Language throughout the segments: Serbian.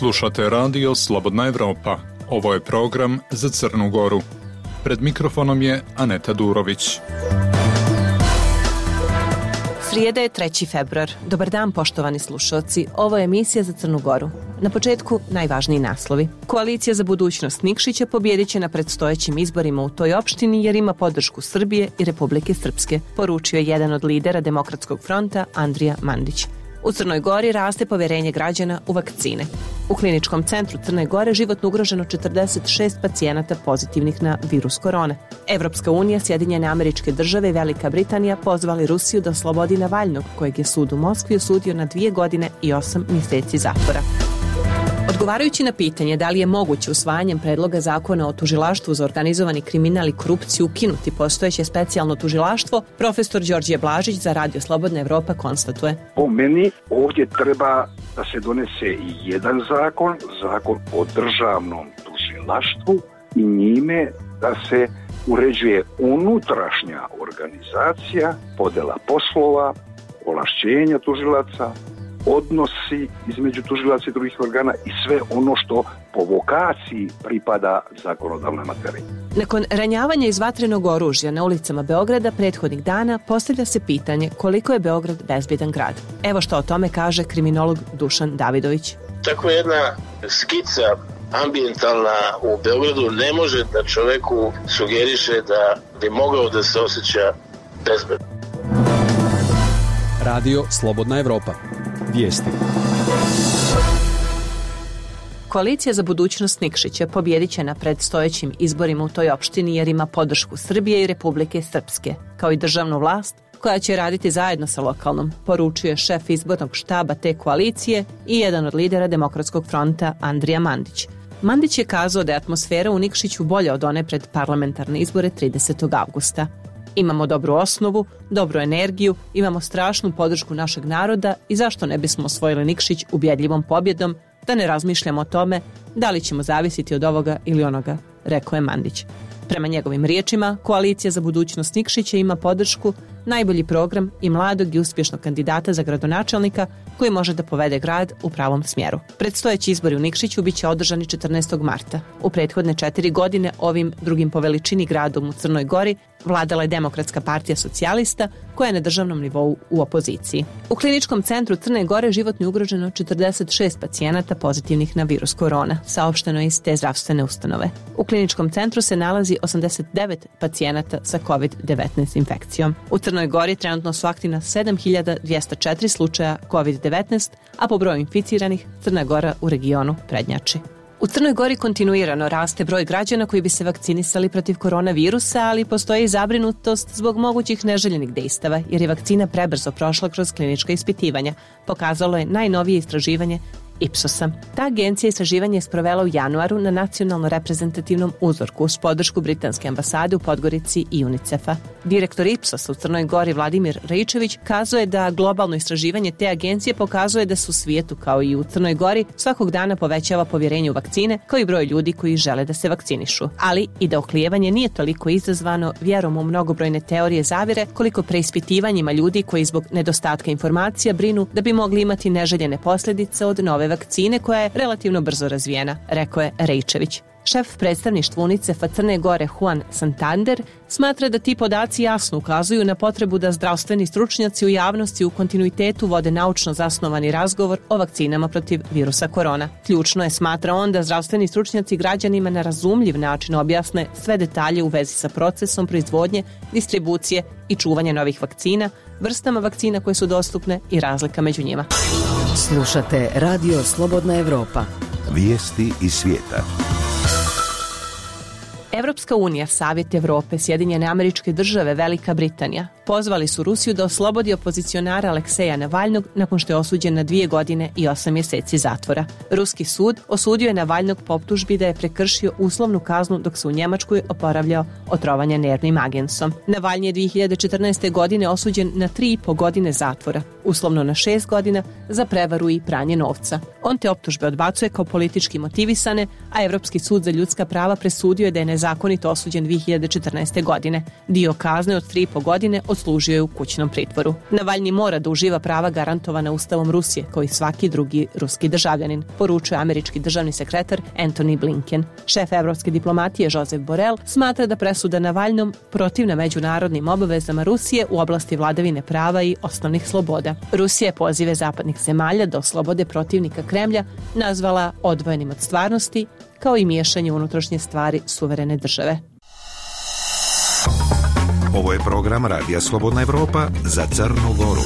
Slušate radio Slobodna Evropa. Ovo je program za Crnu Goru. Pred mikrofonom je Aneta Durović. Srijeda je 3. februar. Dobar dan, poštovani slušalci. Ovo je emisija za Crnu Goru. Na početku najvažniji naslovi. Koalicija za budućnost Nikšića pobijedit će na predstojećim izborima u toj opštini jer ima podršku Srbije i Republike Srpske, poručio je jedan od lidera Demokratskog fronta Andrija Mandić. U Crnoj Gori raste povjerenje građana u vakcine. U kliničkom centru Crne Gore životno ugroženo 46 pacijenata pozitivnih na virus korone. Evropska unija, Sjedinjene Američke Države i Velika Britanija pozvali Rusiju da oslobodi Navalnog, kojeg je sud u Moskvi osudio na 2 godine i 8 mjeseci zatvora. Odgovarajući na pitanje da li je moguće usvajanjem predloga zakona o tužilaštvu za organizovani kriminal i korupciju ukinuti postojeće specijalno tužilaštvo, profesor Đorđe Blažić za Radio Slobodna Evropa konstatuje. Po meni ovdje treba da se donese i jedan zakon o državnom tužilaštvu i njime da se uređuje unutrašnja organizacija, podjela poslova, ovlašćenja tužilaca, odnosi između tužilaca i drugih organa i sve ono što po vokaciji pripada zakonodavnoj materiji. Nakon ranjavanja iz vatrenog oružja na ulicama Beograda prethodnih dana postavlja se pitanje koliko je Beograd bezbjedan grad. Evo što o tome kaže kriminolog Dušan Davidović. Tako jedna skica ambijentalna u Beogradu ne može da čoveku sugeriše da bi mogao da se osjeća bezbedno. Radio Slobodna Evropa. Vijesti. Koalicija za budućnost Nikšića pobijedit će na predstojećim izborima u toj opštini jer ima podršku Srbije i Republike Srpske, kao i državnu vlast koja će raditi zajedno sa lokalnom, poručuje šef izbornog štaba te koalicije i jedan od lidera Demokratskog fronta Andrija Mandić. Mandić je kazao da je atmosfera u Nikšiću bolja od one pred parlamentarne izbore 30. avgusta. Imamo dobru osnovu, dobru energiju, imamo strašnu podršku našeg naroda i zašto ne bismo osvojili Nikšić ubjedljivom pobjedom, da ne razmišljamo o tome da li ćemo zavisiti od ovoga ili onoga, rekao je Mandić. Prema njegovim riječima, koalicija za budućnost Nikšića ima podršku, najbolji program i mladog i uspješnog kandidata za gradonačelnika koji može da povede grad u pravom smjeru. Predstojeći izbori u Nikšiću biće održani 14. marta. U prethodne 4 godine ovim drugim po veličini gradom u Crnoj Gori vladala je Demokratska partija socijalista koja je na državnom nivou u opoziciji. U kliničkom centru Crne Gore životno je ugroženo 46 pacijenata pozitivnih na virus korona, saopšteno je iz te zdravstvene ustanove. U kliničkom centru se nalazi 89 pacijenata sa COVID-19 infekcijom. U Crnoj Gori trenutno su aktivna 7204 slučaja COVID-19, a po broju inficiranih Crna Gora u regionu prednjači. U Crnoj Gori kontinuirano raste broj građana koji bi se vakcinisali protiv koronavirusa, ali postoji i zabrinutost zbog mogućih neželjenih dejstava, jer je vakcina prebrzo prošla kroz klinička ispitivanja, pokazalo je najnovije istraživanje Ipsosa. Ta agencija istraživanje je sprovela u januaru na nacionalno reprezentativnom uzorku uz podršku Britanske ambasade u Podgorici i UNICEF-a. Direktor Ipsosa u Crnoj Gori Vladimir Rejčević kazuje da globalno istraživanje te agencije pokazuje da se u svijetu kao i u Crnoj Gori svakog dana povećava povjerenje u vakcine kao i broj ljudi koji žele da se vakcinišu. Ali i da oklijevanje nije toliko izazvano vjerom u mnogobrojne teorije zavjere koliko preispitivanjima ljudi koji zbog nedostatka informacija brinu da bi mogli imati neželjene posljedice od nove vakcine koja je relativno brzo razvijena, rekao je Rejčević. Šef predstavništva UNICEF-a Crne Gore Juan Santander smatra da ti podaci jasno ukazuju na potrebu da zdravstveni stručnjaci u javnosti u kontinuitetu vode naučno zasnovani razgovor o vakcinama protiv virusa korona. Ključno je, smatra on, da zdravstveni stručnjaci građanima na razumljiv način objasne sve detalje u vezi sa procesom proizvodnje, distribucije i čuvanja novih vakcina, vrstama vakcina koje su dostupne i razlika među njima. Slušate Radio Slobodna Evropa. Vijesti iz svijeta. Evropska unija, Savjet Evrope, Sjedinjene Američke Države, Velika Britanija pozvali su Rusiju da oslobodi opozicionara Alekseja Navalnog nakon što je osuđen na 2 godine i 8 mjeseci zatvora. Ruski sud osudio je Navalnog po optužbi da je prekršio uslovnu kaznu dok se u Njemačkoj oporavljao od trovanja nervnim agensom. Navalny je 2014. godine osuđen na 3,5 godine zatvora, uslovno na 6 godina za prevaru i pranje novca. On te optužbe odbacuje kao politički motivisane, a Evropski sud za ljudska prava presudio je da je nezakonito osuđen 2014. godine. Dio kazne od 3,5 godine služio je u kućnom pritvoru. Navalnji mora da uživa prava garantovana Ustavom Rusije, kao i svaki drugi ruski državljanin, poručuje američki državni sekretar Antony Blinken. Šef evropske diplomatije Josep Borrell smatra da presuda Navalnom protivna međunarodnim obavezama Rusije u oblasti vladavine prava i osnovnih sloboda. Rusija je pozive zapadnih zemalja da oslobode protivnika Kremlja nazvala odvojenim od stvarnosti, kao i miješanje u unutrašnje stvari suverene države. Ovo je program Radija Slobodna Evropa za Crnu Goru.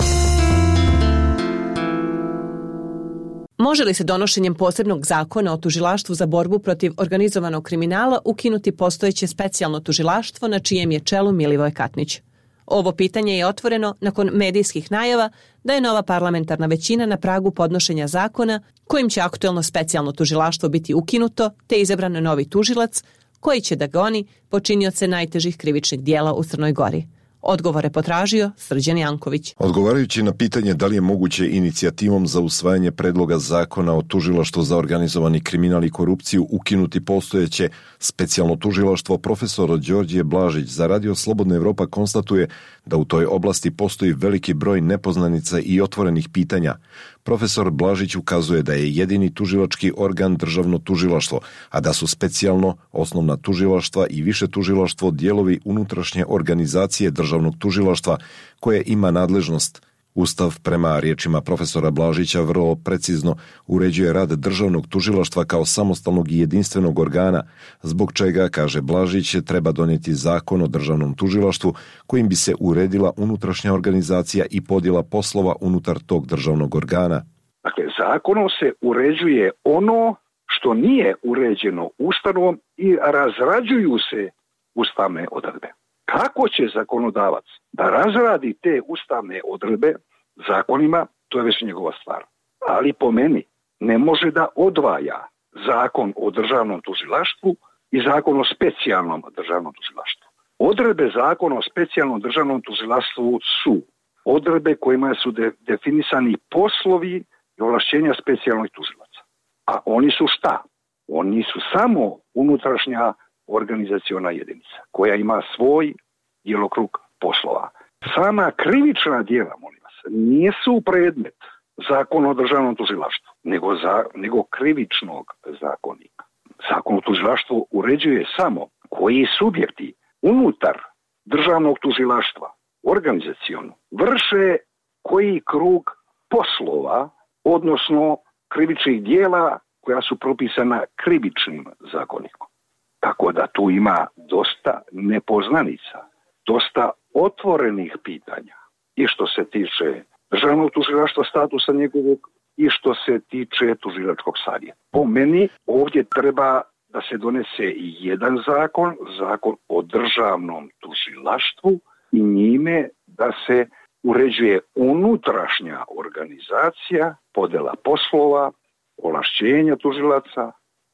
Može li se donošenjem posebnog zakona o tužilaštvu za borbu protiv organizovanog kriminala ukinuti postojeće specijalno tužilaštvo na čijem je čelu Milivoj Katnić? Ovo pitanje je otvoreno nakon medijskih najava da je nova parlamentarna većina na pragu podnošenja zakona kojim će aktuelno specijalno tužilaštvo biti ukinuto te izabran novi tužilac koji će da goni počinioce najtežih krivičnih dijela u Crnoj Gori. Odgovore potražio Srđan Janković. Odgovarajući na pitanje da li je moguće inicijativom za usvajanje predloga zakona o tužilaštvu za organizovani kriminal i korupciju ukinuti postojeće specijalno tužilaštvo, profesor Đorđe Blažić za Radio Slobodna Evropa konstatuje da u toj oblasti postoji veliki broj nepoznanica i otvorenih pitanja. Profesor Blažić ukazuje da je jedini tužilački organ državno tužilaštvo, a da su specijalno osnovna tužilaštva i više tužilaštvo dijelovi unutrašnje organizacije državnog tužilaštva koje ima nadležnost. Ustav, prema riječima profesora Blažića, vrlo precizno uređuje rad državnog tužilaštva kao samostalnog i jedinstvenog organa, zbog čega, kaže Blažić, treba donijeti zakon o državnom tužilaštvu kojim bi se uredila unutrašnja organizacija i podjela poslova unutar tog državnog organa. Dakle, zakonom se uređuje ono što nije uređeno Ustavom i razrađuju se ustavne odredbe. Kako će zakonodavac da razradi te ustavne odredbe zakonima, to je već njegova stvar. Ali po meni ne može da odvaja zakon o državnom tužilaštvu i zakon o specijalnom državnom tužilaštvu. Odredbe zakona o specijalnom državnom tužilaštvu su odredbe kojima su definisani poslovi i ovlašćenja specijalnih tužilaca. A oni su šta? Oni su samo unutrašnja organizaciona jedinica koja ima svoj djelokrug poslova. Sama krivična djela, molim vas, nisu predmet zakona o državnom tužilaštvu, nego krivičnog zakonika. Zakon o tužilaštvu uređuje samo koji subjekti unutar državnog tužilaštva organizaciono vrše koji krug poslova, odnosno krivičnih djela koja su propisana krivičnim zakonikom. Tako da tu ima dosta nepoznanica, dosta otvorenih pitanja i što se tiče državnog tužilaštva, statusa njegovog i što se tiče tužilačkog savjeta. Po meni ovdje treba da se donese jedan zakon o državnom tužilaštvu i njime da se uređuje unutrašnja organizacija, podjela poslova, ovlašćenja tužilaca,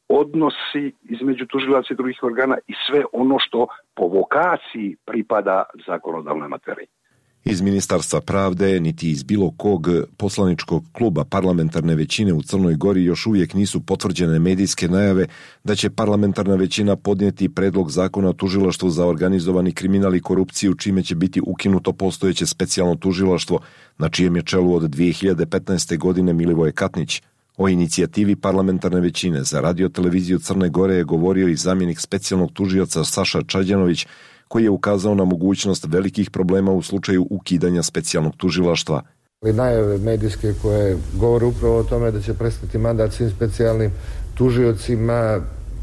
odnosi između tužilaca i drugih organa i sve ono što po vokaciji pripada zakonodavnoj materiji. Iz Ministarstva pravde, niti iz bilo kog poslaničkog kluba parlamentarne većine u Crnoj Gori još uvijek nisu potvrđene medijske najave da će parlamentarna većina podnijeti predlog zakona o tužilaštvu za organizovani kriminal i korupciju, čime će biti ukinuto postojeće specijalno tužilaštvo na čijem je čelu od 2015. godine Milivoje Katnić. O inicijativi parlamentarne većine za radio-televiziju Crne Gore je govorio i zamjenik specijalnog tužioca Saša Čađanović, koji je ukazao na mogućnost velikih problema u slučaju ukidanja specijalnog tužilaštva. Najave medijske koje govore upravo o tome da će prestati mandat svim specijalnim tužiocima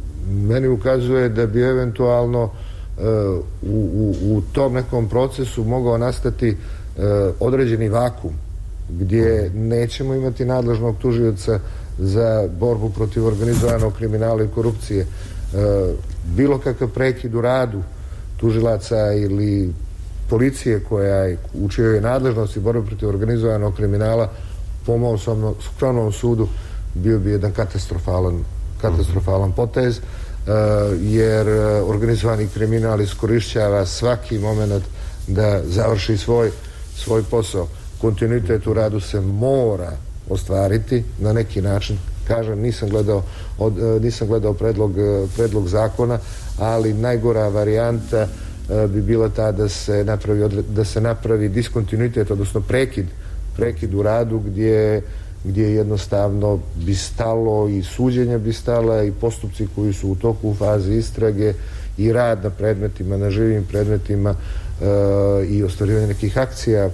meni ukazuje da bi eventualno u tom nekom procesu mogao nastati određeni vakum gdje nećemo imati nadležnog tužioca za borbu protiv organizovanog kriminala i korupcije. Bilo kakav prekid u radu tužilaca ili policije koja je u čijoj nadležnosti borbe protiv organizovanog kriminala, po mom skromnom sudu, bio bi jedan katastrofalan potez, jer organizovani kriminal iskorišćava svaki moment da završi svoj posao. Kontinuitet u radu se mora ostvariti na neki način. Kažem, nisam gledao predlog zakona, ali najgora varijanta bi bila ta da se napravi diskontinuitet, odnosno prekid u radu gdje jednostavno bi stalo i suđenja bi stala i postupci koji su u toku u fazi istrage i rad na predmetima, na živim predmetima i ostvarivanje nekih akcija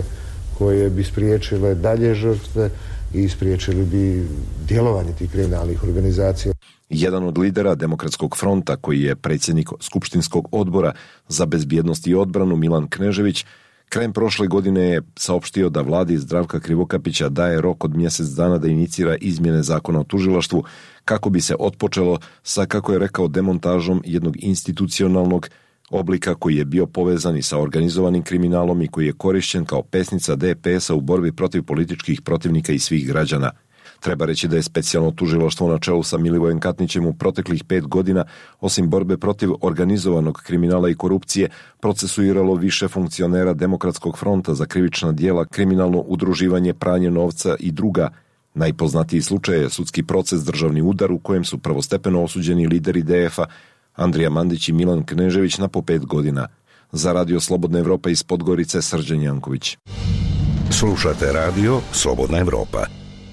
koje bi spriječile dalje žrtve i spriječili bi djelovanje tih kriminalnih organizacija. Jedan od lidera Demokratskog fronta, koji je predsjednik Skupštinskog odbora za bezbjednost i odbranu, Milan Knežević, krajem prošle godine je saopštio da vladi Zdravka Krivokapića daje rok od mjesec dana da inicira izmjene zakona o tužilaštvu kako bi se otpočelo sa, kako je rekao, demontažom jednog institucionalnog oblika koji je bio povezan i sa organizovanim kriminalom i koji je korišćen kao pesnica DPS-a u borbi protiv političkih protivnika i svih građana. Treba reći da je specijalno tužilaštvo na čelu sa Milivojem Katnićem u proteklih 5 godina, osim borbe protiv organizovanog kriminala i korupcije, procesuiralo više funkcionera Demokratskog fronta za krivična djela, kriminalno udruživanje, pranje novca i druga. Najpoznatiji slučaj je sudski proces Državni udar u kojem su prvostepeno osuđeni lideri DF-a Andrija Mandić i Milan Knežević na po 5 godina. Za Radio Slobodna Evropa iz Podgorice, Srđan Janković. Slušate Radio Slobodna Evropa.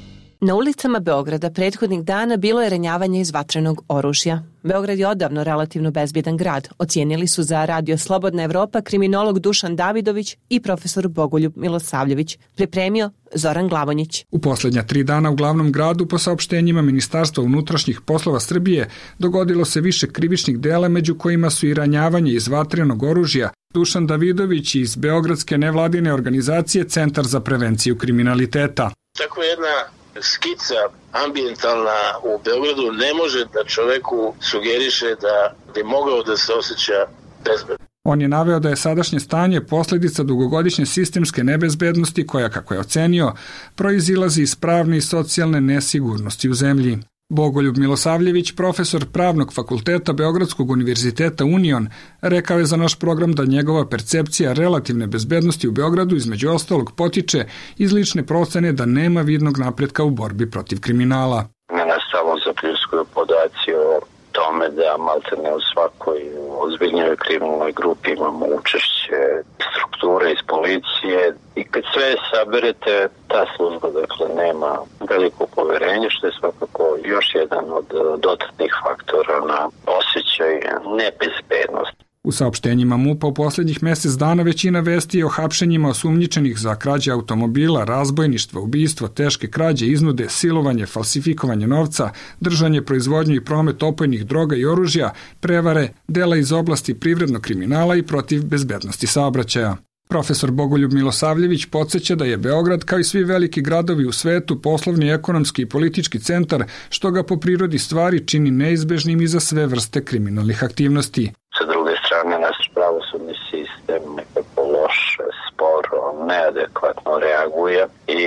Na ulicama Beograda prethodnih dana bilo je ranjavanje iz vatrenog oružja. Beograd je odavno relativno bezbjedan grad, ocijenili su za Radio Slobodna Evropa kriminolog Dušan Davidović i profesor Bogoljub Milosavljević, pripremio Zoran Glavonjić. U posljednja 3 dana u glavnom gradu, po saopštenjima Ministarstva unutrašnjih poslova Srbije, dogodilo se više krivičnih dela, među kojima su i ranjavanje iz vatrenog oružja. Dušan Davidović iz beogradske nevladine organizacije Centar za prevenciju kriminaliteta. Tako jedna skica ambijentalna u Beogradu ne može da čoveku sugeriše da bi mogao da se osjeća bezbedno. On je naveo da je sadašnje stanje posljedica dugogodišnje sistemske nebezbednosti koja, kako je ocenio, proizilazi iz pravne i socijalne nesigurnosti u zemlji. Bogoljub Milosavljević, profesor Pravnog fakulteta Beogradskog univerziteta Union, rekao je za naš program da njegova percepcija relativne bezbednosti u Beogradu između ostalog potiče iz lične procene da nema vidnog napretka u borbi protiv kriminala. Mene samo zapljuskuje podaci o tome da maltene u svakoj ozbiljnoj kriminalnoj grupi imamo učešće strukture iz policije i kad sve saberete, ta služba dakle nema veliko poverenje, što je svakako još jedan od dodatnih faktora na osjećaj nebezbednosti. U saopštenjima MUP-a u posljednjih mjesec dana većina vesti je o hapšenjima osumnjičenih za krađe automobila, razbojništva, ubistva, teške krađe, iznude, silovanje, falsifikovanje novca, držanje, proizvodnju i promet opojnih droga i oružja, prevare, dela iz oblasti privrednog kriminala i protiv bezbednosti saobraćaja. Profesor Bogoljub Milosavljević podsjeća da je Beograd, kao i svi veliki gradovi u svetu, poslovni, ekonomski i politički centar, što ga po prirodi stvari čini neizbežnim i za sve vrste kriminalnih aktivnosti. Sa druge strane, naš pravosudni sistem nekako loše, sporo, neadekvatno reaguje i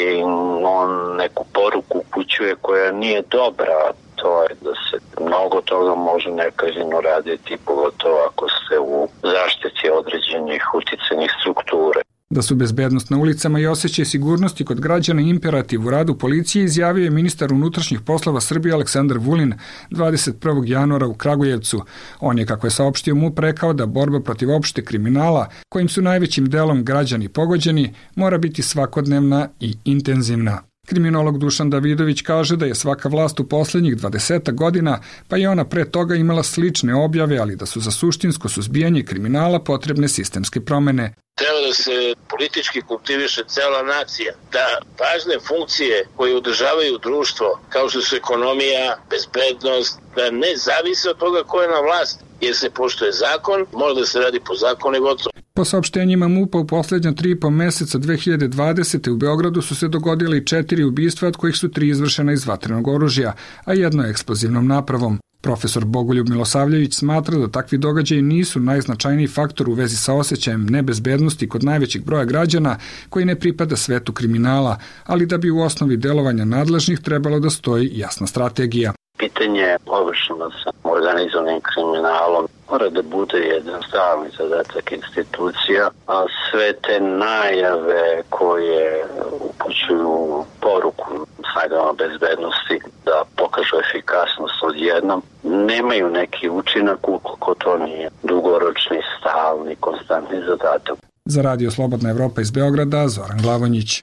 on neku poruku upućuje koja nije dobra. To je da se mnogo toga može nekažnjeno raditi, pogotovo ako se u zaštiti određenih uticajnih strukture. Da su bezbednost na ulicama i osjećaj sigurnosti kod građana imperativ u radu policije, izjavio je ministar unutrašnjih poslova Srbije Aleksandar Vulin 21. januara u Kragujevcu. On je, kako je saopštio MUP, rekao da borba protiv opšte kriminala, kojim su najvećim delom građani pogođeni, mora biti svakodnevna i intenzivna. Kriminolog Dušan Davidović kaže da je svaka vlast u posljednjih 20 godina, pa i ona pre toga, imala slične objave, ali da su za suštinsko suzbijanje kriminala potrebne sistemske promjene. Treba da se politički kultiviše cela nacija, da važne funkcije koje održavaju društvo, kao što su ekonomija, bezbednost, da ne zavise od toga ko je na vlast, jer se poštuje zakon, mora da se radi po zakonu i gotovo. Po saopštenjima MUP-a u posljednja 3,5 mjeseca 2020. u Beogradu su se dogodile 4 ubistva, od kojih su 3 izvršena iz vatrenog oružja, a jedno eksplozivnom napravom. Profesor Bogoljub Milosavljević smatra da takvi događaji nisu najznačajniji faktor u vezi sa osjećajem nebezbednosti kod najvećeg broja građana koji ne pripada svetu kriminala, ali da bi u osnovi delovanja nadležnih trebalo da stoji jasna strategija. Pitanje obračuna sa organizovanim kriminalom mora da bude jedan stalni zadatak institucija, a sve te najave koje upućuju poruku snagama bezbednosti da pokažu efikasnost odjednom, nemaju neki učinak ukoliko to nije dugoročni, stalni konstantni zadatak. Za Radio Slobodna Evropa iz Beograda, Zoran Glavonjić.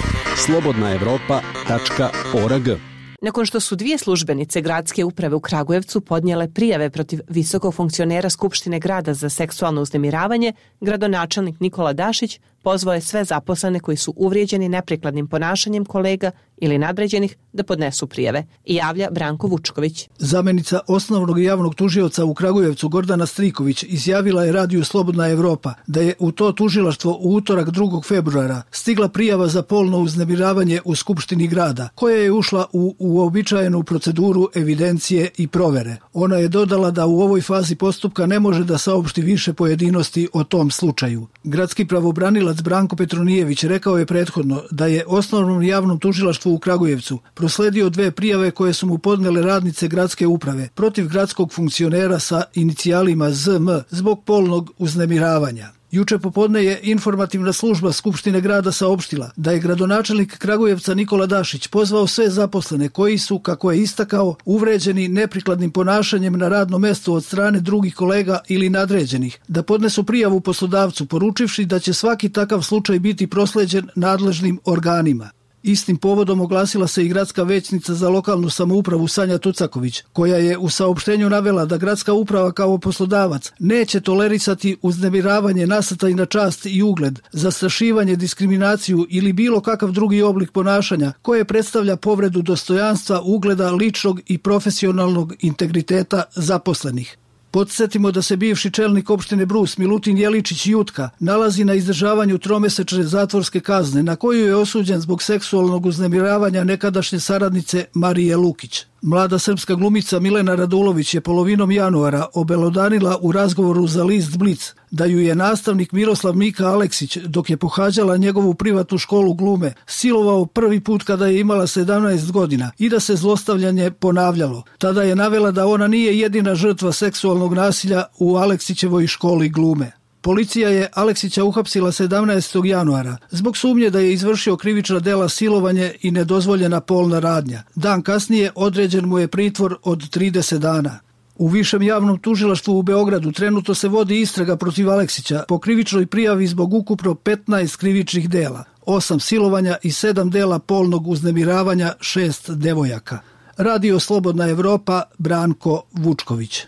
slobodnaevropa.org. Nakon što su 2 službenice gradske uprave u Kragujevcu podnijele prijave protiv visokog funkcionera Skupštine grada za seksualno uznemiravanje, gradonačelnik Nikola Dašić pozvao je sve zaposlene koji su uvrijeđeni neprikladnim ponašanjem kolega ili nadređenih da podnesu prijave. I javlja Branko Vučković. Zamenica osnovnog javnog tužioca u Kragujevcu Gordana Striković izjavila je Radiju Slobodna Evropa da je u to tužilaštvo u utorak 2. februara stigla prijava za polno uznemiravanje u Skupštini grada, koja je ušla u uobičajenu proceduru evidencije i provere. Ona je dodala da u ovoj fazi postupka ne može da saopšti više pojedinosti o tom slučaju. Gradski pravobranilac Branko Petronijević rekao je prethodno da je osnovnom javnom tužilaštvu u Kragujevcu prosledio 2 prijave koje su mu podnele radnice gradske uprave protiv gradskog funkcionera sa inicijalima ZM zbog polnog uznemiravanja. Juče popodne je informativna služba Skupštine grada saopštila da je gradonačelnik Kragujevca Nikola Dašić pozvao sve zaposlene koji su, kako je istakao, uvređeni neprikladnim ponašanjem na radnom mestu od strane drugih kolega ili nadređenih, da podnesu prijavu poslodavcu, poručivši da će svaki takav slučaj biti prosleđen nadležnim organima. Istim povodom oglasila se i gradska većnica za lokalnu samoupravu Sanja Tucaković, koja je u saopštenju navela da gradska uprava kao poslodavac neće tolerisati uznemiravanje nasrtaj na čast i ugled, zastrašivanje, diskriminaciju ili bilo kakav drugi oblik ponašanja koje predstavlja povredu dostojanstva, ugleda, ličnog i profesionalnog integriteta zaposlenih. Podsjetimo da se bivši čelnik opštine Brus Milutin Jeličić Jutka nalazi na izdržavanju 3-mesečne zatvorske kazne na koju je osuđen zbog seksualnog uznemiravanja nekadašnje saradnice Marije Lukić. Mlada srpska glumica Milena Radulović je polovinom januara obelodanila u razgovoru za list Blic da ju je nastavnik Miroslav Mika Aleksić, dok je pohađala njegovu privatnu školu glume, silovao prvi put kada je imala 17 godina i da se zlostavljanje ponavljalo. Tada je navela da ona nije jedina žrtva seksualnog nasilja u Aleksićevoj školi glume. Policija je Aleksića uhapsila 17. januara zbog sumnje da je izvršio krivična dela silovanje i nedozvoljena polna radnja. Dan kasnije određen mu je pritvor od 30 dana. U Višem javnom tužilaštvu u Beogradu trenutno se vodi istraga protiv Aleksića po krivičnoj prijavi zbog ukupno 15 krivičnih dela, 8 silovanja i 7 dela polnog uznemiravanja 6 devojaka. Radio Slobodna Evropa, Branko Vučković.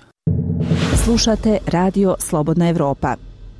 Slušate Radio Slobodna Evropa.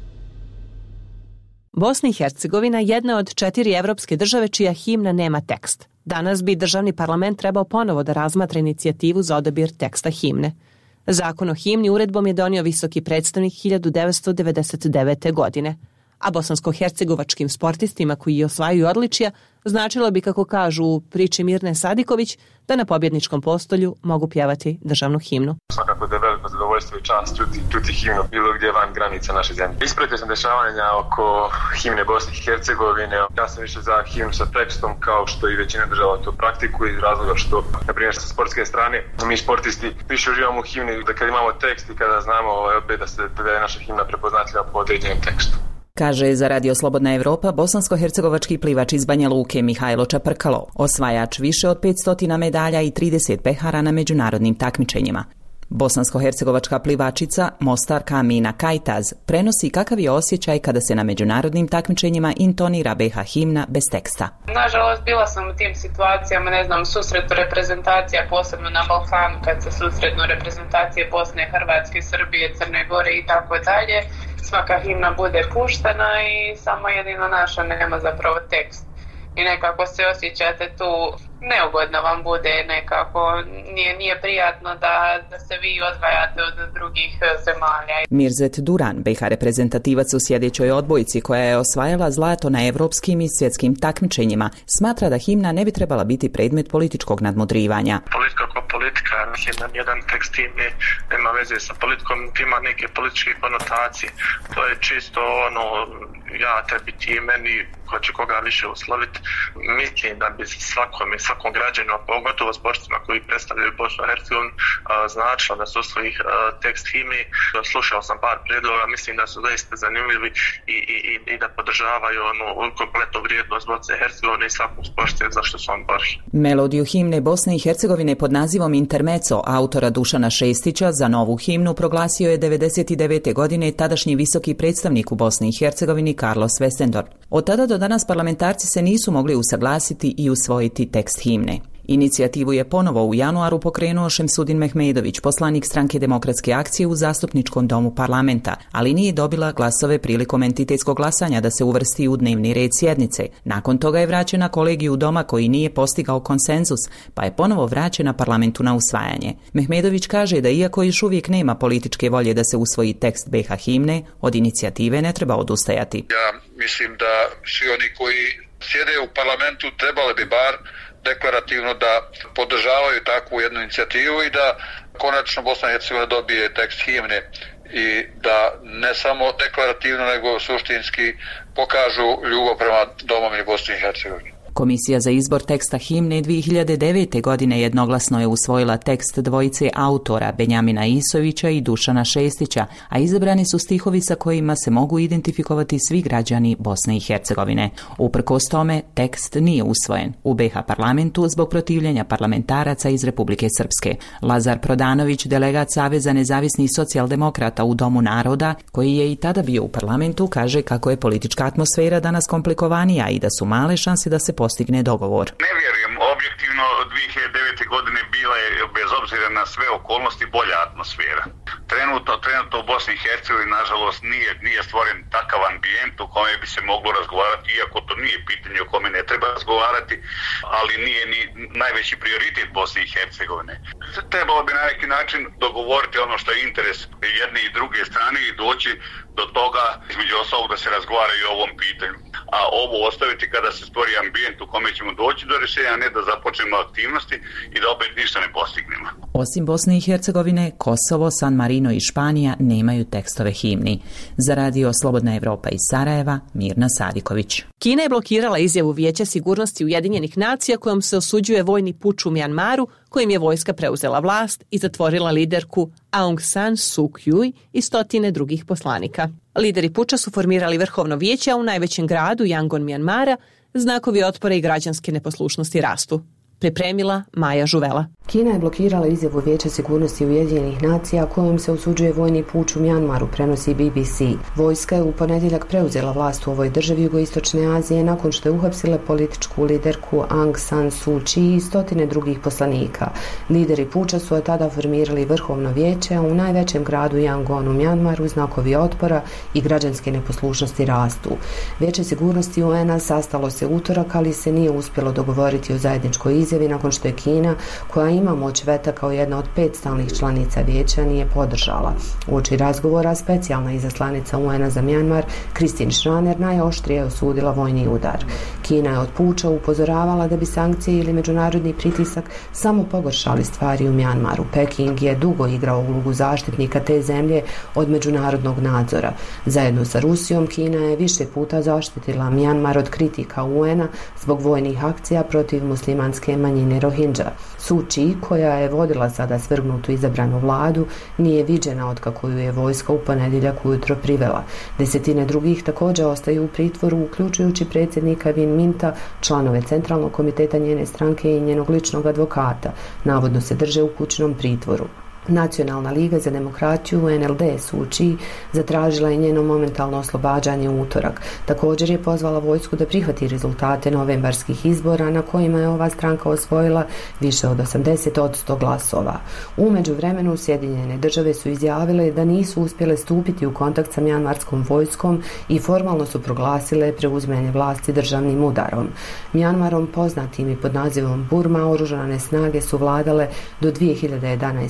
Bosna i Hercegovina je jedna od 4 evropske države čija himna nema tekst. Danas bi državni parlament trebao ponovo da razmatra inicijativu za odabir teksta himne. Zakon o himni uredbom je donio visoki predstavnik 1999. godine, a bosansko-hercegovačkim sportistima koji osvajaju odličija značilo bi, kako kažu u priči Mirne Sadiković, da na pobjedničkom postolju mogu pjevati državnu himnu. Svakako da je veliko zadovoljstvo i čast čuti himnu bilo gdje van granica naše zemlje. Ispratio sam dešavanja oko himne Bosne i Hercegovine. Ja sam više za himnu sa tekstom, kao što i većina država to praktikuje, iz razloga što, na primjer, sa sportske strane, mi sportisti više uživamo u himni da kad imamo tekst i kada znamo da je naša himna prepoznatljiva po određenom tekstu. Kaže za Radio Slobodna Evropa bosansko-hercegovački plivač iz Banja Luke Mihajlo Čaprkalo, osvajač više od 500 medalja i 30 pehara na međunarodnim takmičenjima. Bosansko-hercegovačka plivačica Mostarka Amina Kajtaz prenosi kakav je osjećaj kada se na međunarodnim takmičenjima intonira BiH himna bez teksta. Nažalost, bila sam u tim situacijama, susretu reprezentacija, posebno na Balkanu, kad se susretnu reprezentacije Bosne, Hrvatske, Srbije, Crne Gore i tako dalje. Svaka himna bude puštena i samo jedino naša nema zapravo tekst. I nekako se osjećate tu, neugodno vam bude, nekako nije prijatno da se vi odvajate od drugih zemalja. Mirzet Duran, BiH reprezentativac u sjedećoj odbojci koja je osvajala zlato na evropskim i svjetskim takmičenjima, smatra da himna ne bi trebala biti predmet političkog nadmudrivanja. Politika kao politika, jedan tekst himne nema veze sa politikom, ima neke političke konotacije. To je čisto ja, tebi, ti, meni, ko će koga više usloviti. Mislim da bi svakom građaninu, pogotovo sportstvima koji predstavljaju Bosnu i Hercegovinu, značilo da se usvoji tekst himne. Slušao sam par predloga, mislim da su zaista zanimljivi i da podržavaju kompletnu vrijednost Bosne i Hercegovine i svakog sportstva za što su on borili. Melodiju himne Bosne i Hercegovine pod nazivom Intermezzo autora Dušana Šestića za novu himnu proglasio je 1999. godine tadašnji visoki predstavnik u Bosni i Hercegovini Carlos Westendorp. Od tada do danas parlamentarci se nisu mogli usaglasiti i usvojiti tekst himne. Inicijativu je ponovo u januaru pokrenuo Šemsudin Mehmedović, poslanik Stranke demokratske akcije u zastupničkom domu parlamenta, ali nije dobila glasove prilikom entitetskog glasanja da se uvrsti u dnevni red sjednice. Nakon toga je vraćena kolegiju doma koji nije postigao konsenzus, pa je ponovo vraćena parlamentu na usvajanje. Mehmedović kaže da iako još uvijek nema političke volje da se usvoji tekst BiH himne, od inicijative ne treba odustajati. Ja mislim da svi oni koji sjede u parlamentu trebali bi bar deklarativno da podržavaju takvu jednu inicijativu i da konačno Bosna i Hercegovina dobije tekst himne i da ne samo deklarativno nego suštinski pokažu ljubav prema domovini Bosne i Hercegovine. Komisija za izbor teksta himne 2009. godine jednoglasno je usvojila tekst dvojice autora Benjamina Isovića i Dušana Šestića, a izabrani su stihovi sa kojima se mogu identifikovati svi građani Bosne i Hercegovine. Uprkos tome, tekst nije usvojen u BiH parlamentu zbog protivljenja parlamentaraca iz Republike Srpske. Lazar Prodanović, delegat Saveza nezavisnih socijaldemokrata u Domu naroda, koji je i tada bio u parlamentu, kaže kako je politička atmosfera danas komplikovanija i da su male šanse da se postigne dogovor. Ne vjerujem, objektivno 2009. godine bila je, bez obzira na sve okolnosti, bolja atmosfera. Trenutno u Bosni i Hercegovini, nažalost, nije stvoren takav ambijent u kome bi se moglo razgovarati, iako to nije pitanje o kome ne treba razgovarati, ali nije ni najveći prioritet Bosne i Hercegovine. Trebalo bi na neki način dogovoriti ono što je interes jedne i druge strane i doći do toga, između ostalog, da se razgovara i o ovom pitanju. A ovo ostaviti kada se stvori ambijent u kome ćemo doći do rješenja, ne da započnemo aktivnosti i da opet ništa ne postignemo. Osim Bosne i Hercegovine, Kosovo, San Marino i Španija nemaju tekstove himni. Za radio Slobodna Evropa iz Sarajeva, Mirna Sadiković. Kina je blokirala izjavu Vijeća sigurnosti Ujedinjenih nacija kojom se osuđuje vojni puč u Mjanmaru, kojim je vojska preuzela vlast i zatvorila liderku Aung San Suu Kyi i stotine drugih poslanika. Lideri puča su formirali vrhovno vijeće, a u najvećem gradu Yangon Mjanmara znakovi otpora i građanske neposlušnosti rastu. Pripremila Maja Žuvela. Kina je blokirala izjavu Vijeća sigurnosti Ujedinjenih nacija kojom se osuđuje vojni puč u Mjanmaru, prenosi BBC. Vojska je u ponedjeljak preuzela vlast u ovoj državi jugoistočne Azije nakon što je uhapsila političku liderku Aung San Suu Kyi i stotine drugih poslanika. Lideri puča su od tada formirali vrhovno vijeće, a u najvećem gradu Yangon u Mjanmaru znakovi otpora i građanske neposlušnosti rastu. Vijeće sigurnosti UN-a sastalo se utorak, ali se nije uspjelo dogovoriti o zajedničkoj izjavi nakon što je Kina, koja ima moć veta kao jedna od 5 stalnih članica vijeća, nije podržala. Uoči razgovora specijalna izaslanica UN-a za Mjanmar, Christine Schraner, najoštrije osudila vojni udar. Kina je od puča upozoravala da bi sankcije ili međunarodni pritisak samo pogoršali stvari u Mjanmaru. Peking je dugo igrao ulogu zaštitnika te zemlje od međunarodnog nadzora. Zajedno sa Rusijom, Kina je više puta zaštitila Mjanmar od kritika UN-a zbog vojnih akcija protiv muslimanske manjine Rohingya. Suu Kyi, koja je vodila sada svrgnutu izabranu vladu, nije viđena otkako ju je vojska u ponedjeljak ujutro privela. Desetine drugih također ostaju u pritvoru, uključujući predsjednika Win Minta, članove centralnog komiteta njene stranke i njenog ličnog advokata. Navodno se drže u kućnom pritvoru. Nacionalna liga za demokratiju NLD Suu Kyi zatražila je njeno momentalno oslobađanje u utorak. Također je pozvala vojsku da prihvati rezultate novembarskih izbora na kojima je ova stranka osvojila više od 80% glasova. U međuvremenu Sjedinjene države su izjavile da nisu uspjele stupiti u kontakt sa mjanmarskom vojskom i formalno su proglasile preuzimanje vlasti državnim udarom. Mjanmarom, poznatim i pod nazivom Burma, oružane snage su vladale do 2011. godine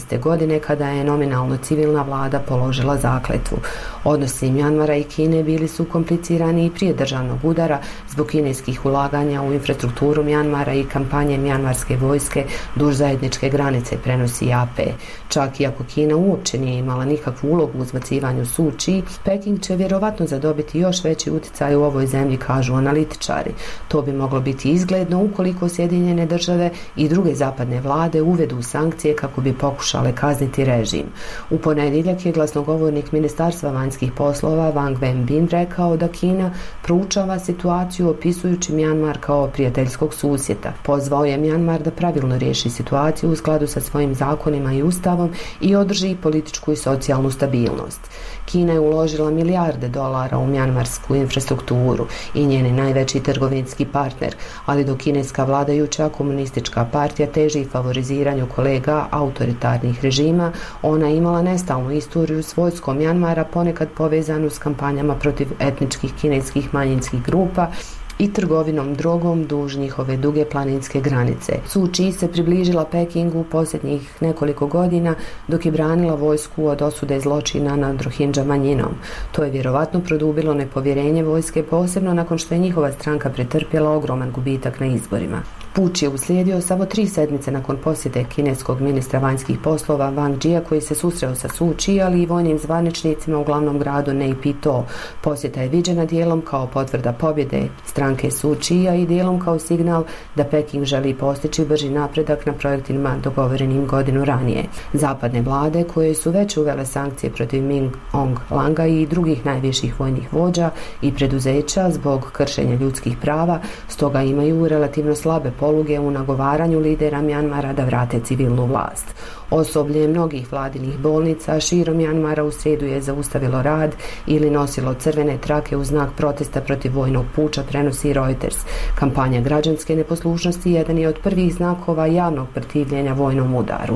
godine kada je nominalno civilna vlada položila zakletvu. Odnosi Mjanmara i Kine bili su komplicirani i prije državnog udara zbog kineskih ulaganja u infrastrukturu Mjanmara i kampanje mjanmarske vojske duž zajedničke granice, prenosi AP. Čak i ako Kina uopće nije imala nikakvu ulogu u uzbacivanju Suu Kyi, Peking će vjerovatno zadobiti još veći utjecaj u ovoj zemlji, kažu analitičari. To bi moglo biti izgledno ukoliko Sjedinjene države i druge zapadne vlade uvedu sankcije kako bi pokušale kazniti režim. U ponedjeljak je glasnogovornik Ministarstva vanjskih poslova Wang Wenbin rekao da Kina proučava situaciju opisujući Mjanmar kao prijateljskog susjeda. Pozvao je Mjanmar da pravilno riješi situaciju u skladu sa svojim zakonima i ustavom i održi političku i socijalnu stabilnost. Kina je uložila milijarde dolara u mjanmarsku infrastrukturu i njeni najveći trgovinski partner, ali dok kineska vladajuća komunistička partija teži favoriziranju kolega autoritarnih režima, ona je imala nestalnu istoriju s vojskom Mjanmara, ponekad povezanu s kampanjama protiv etničkih kineskih manjinskih grupa i trgovinom drogom duž njihove duge planinske granice. Suu Kyi se približila Pekingu u posljednjih nekoliko godina dok je branila vojsku od osude zločina nad Rohingya manjinom. To je vjerovatno produbilo nepovjerenje vojske, posebno nakon što je njihova stranka pretrpjela ogroman gubitak na izborima. Puč je uslijedio samo 3 sedmice nakon posjete kineskog ministra vanjskih poslova Wang Jia, koji se susreo sa Suu Kyi, ali i vojnim zvaničnicima u glavnom gradu Naypyidaw. Posjeta je viđena dijelom kao potvrda pobjede stranke Suu Kyi i dijelom kao signal da Peking želi postići brži napredak na projektima dogovorenim godinu ranije. Zapadne vlade, koje su već uvele sankcije protiv Min Aung Hlainga i drugih najviših vojnih vođa i preduzeća zbog kršenja ljudskih prava, stoga imaju relativno slabe poluge u nagovaranju lidera Mjanmara da vrate civilnu vlast. Osoblje mnogih vladinih bolnica širom Mjanmara u srijedu je zaustavilo rad ili nosilo crvene trake u znak protesta protiv vojnog puča, prenosi Reuters. Kampanja građanske neposlušnosti jedan je od prvih znakova javnog protivljenja vojnom udaru.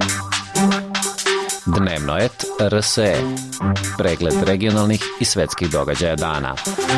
Dnevno et RSE. Pregled regionalnih i svetskih događaja dana.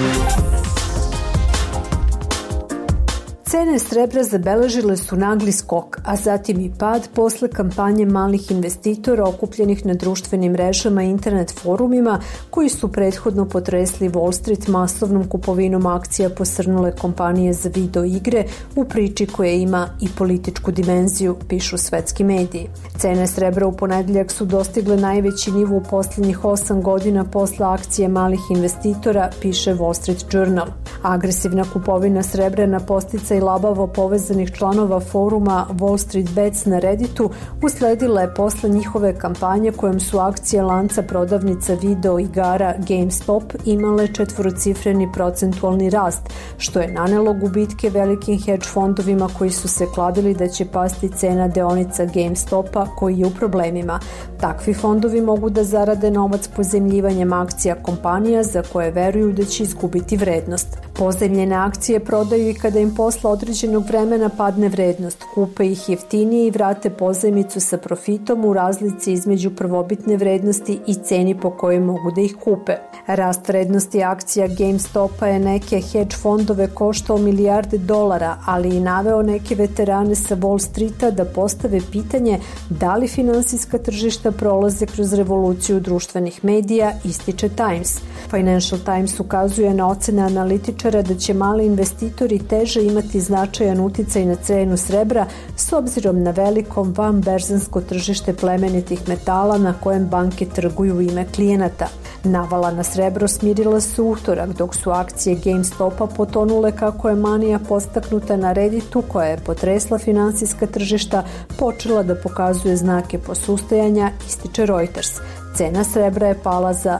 Cene srebra zabeležile su nagli skok, a zatim i pad posle kampanje malih investitora okupljenih na društvenim mrežama i internet forumima koji su prethodno potresli Wall Street masovnom kupovinom akcija posrnule kompanije za video igre u priči koja ima i političku dimenziju, pišu svetski mediji. Cene srebra u ponedjeljak su dostigle najveći nivo u posljednjih 8 godina posle akcije malih investitora, piše Wall Street Journal. Agresivna kupovina srebra na posticaj labavo povezanih članova foruma Wall Street Bets na Redditu usledila je posle njihove kampanje kojom su akcije lanca prodavnica video igara GameStop imale 4-cifreni procentualni rast, što je nanelo gubitke velikim hedge fondovima koji su se kladili da će pasti cena deonica GameStopa koji je u problemima. Takvi fondovi mogu da zarade novac pozemljivanjem akcija kompanija za koje veruju da će izgubiti vrednost. Pozemljene akcije prodaju i kada im posle određenog vremena padne vrednost, kupe ih jeftinije i vrate pozajmicu sa profitom u razlici između prvobitne vrednosti i ceni po kojoj mogu da ih kupe. Rast vrednosti akcija GameStopa je neke hedge fondove koštao milijarde dolara, ali i naveo neke veterane sa Wall Streeta da postave pitanje da li finansijska tržišta prolaze kroz revoluciju društvenih medija, ističe Times. Financial Times ukazuje na ocene analitičara da će mali investitori teže imati značajan uticaj na cenu srebra s obzirom na velikom vanberzansko tržište plemenitih metala na kojem banke trguju u ime klijenata. Navala na srebro smirila se utorak, dok su akcije GameStopa potonule kako je manija podstaknuta na Redditu, koja je potresla finansijska tržišta, počela da pokazuje znake posustajanja, ističe Reuters. Cena srebra je pala za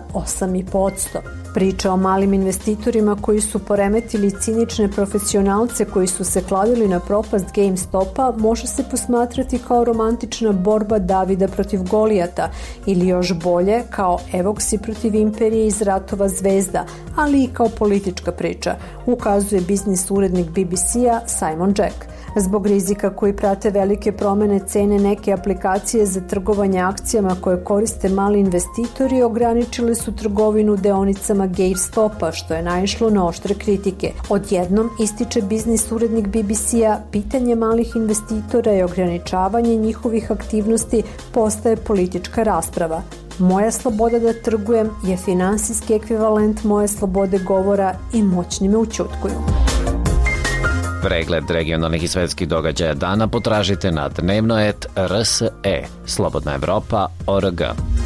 8,5%. Priča o malim investitorima koji su poremetili cinične profesionalce koji su se kladili na propast GameStopa može se posmatrati kao romantična borba Davida protiv Golijata ili još bolje kao evoksi protiv imperije iz ratova zvezda, ali i kao politička priča, ukazuje biznis urednik BBC-a Simon Jack. Zbog rizika koji prate velike promene cene, neke aplikacije za trgovanje akcijama koje koriste mali investitori ograničile su trgovinu deonicama GameStopa, što je naišlo na oštre kritike. Odjednom, ističe biznis urednik BBC-a, pitanje malih investitora i ograničavanje njihovih aktivnosti postaje politička rasprava. Moja sloboda da trgujem je finansijski ekvivalent moje slobode govora i moćni me ućutkuju. Pregled regionalnih i svetskih događaja dana potražite na dnevno.rse slobodnaevropa.org.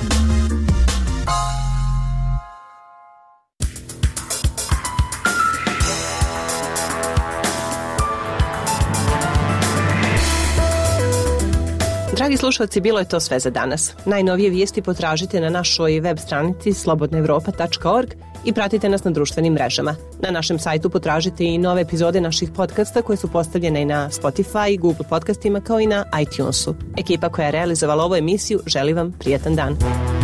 Dragi slušalci, bilo je to sve za danas. Najnovije vijesti potražite na našoj web stranici slobodnaevropa.org i pratite nas na društvenim mrežama. Na našem sajtu potražite i nove epizode naših podcasta koje su postavljene i na Spotify, Google podcastima kao i na iTunesu. Ekipa koja je realizovala ovu emisiju želi vam prijatan dan.